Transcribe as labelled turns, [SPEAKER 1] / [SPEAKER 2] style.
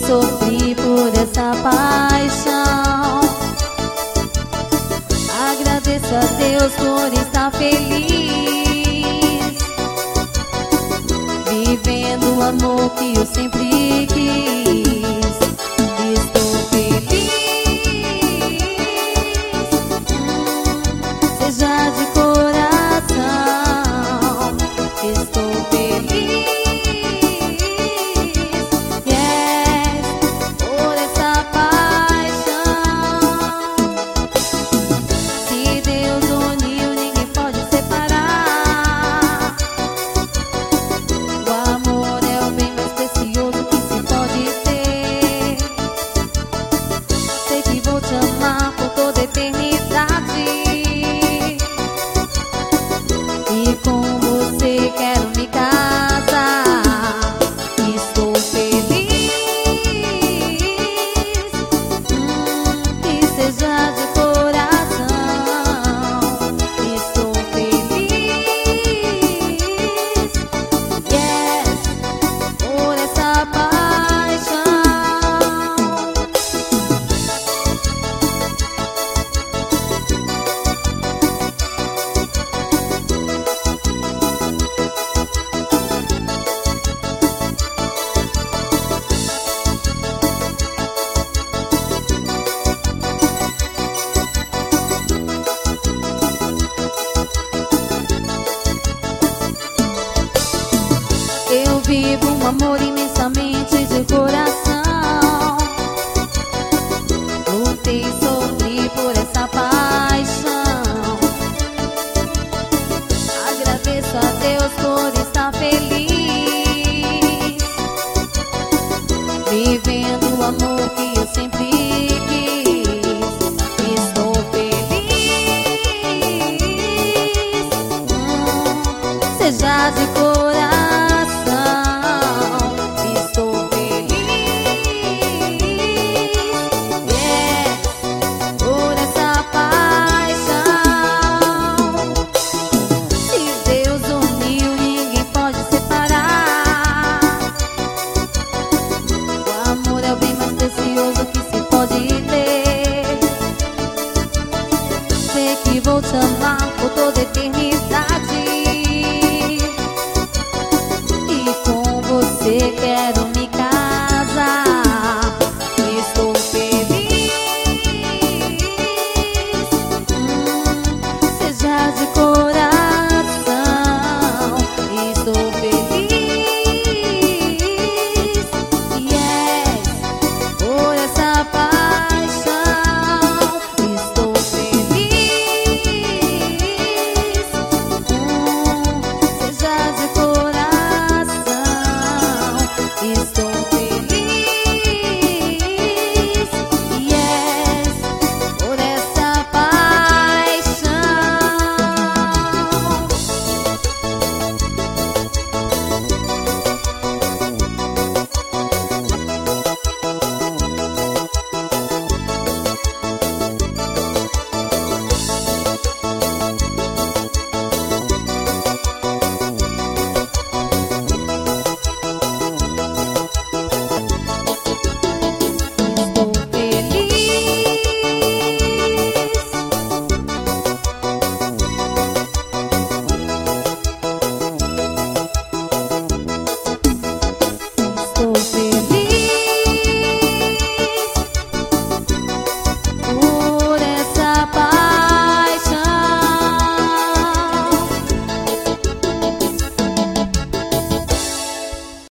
[SPEAKER 1] sofri por essa paixão. Agradeço a Deus por estar feliz, vivendo o amor que eu sempre quis. Estou feliz, seja de coração. Estou feliz, yes, por essa paixão. Se Deus uniu, ninguém pode separar. O amor é o bem mais precioso que se pode ter. Sei que vou te amar por toda a eternidade, e com você quero me casar. Estou feliz, que seja de coração. Estou feliz, yes, por essa paixão. Eu vivo um amor imensamente de coração.